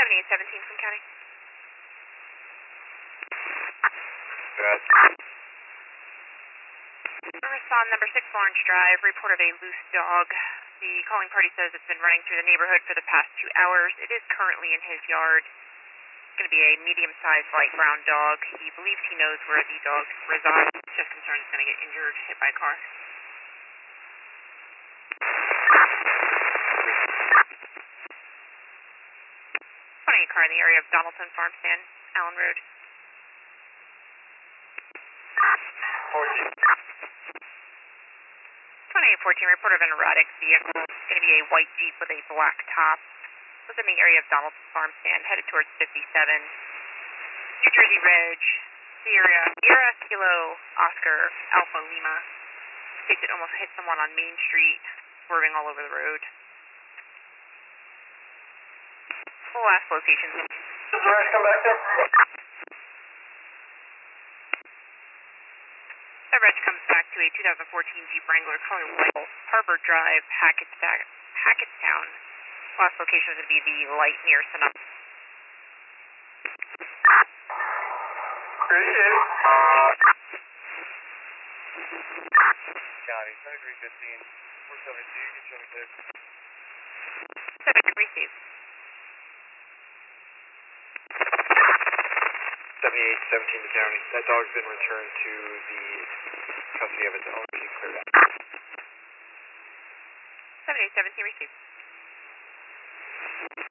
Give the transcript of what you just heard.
2817 from county. Good. Respond number 6 Orange Drive, report of a loose dog. The calling party says it's been running through the neighborhood for the past 2 hours. It is currently in his yard. It's going to be a medium-sized light brown dog. He believes he knows where the dog resides. Just concerned it's going to get injured, hit by a car. Car in the area of Donaldson Farm Stand, Allen Road. 2814, report of an erratic vehicle. It's going to be a white Jeep with a black top. Within the area of Donaldson Farm Stand, headed towards 57. New Jersey Reg, Sierra Kilo Oscar Alpha Lima. States it almost hit someone on Main Street, swerving all over the road. Full last location. Does the reg come back there? The reg comes back to a 2014 Jeep Wrangler color white, Harbor Drive, Hackettstown. Last location is going to be the light near Sonoma. Appreciate it. County, 7315, 472, you can show me this. 73 received. 7817 to county. That dog's been returned to the custody of its owner. You cleared out. 7817 received.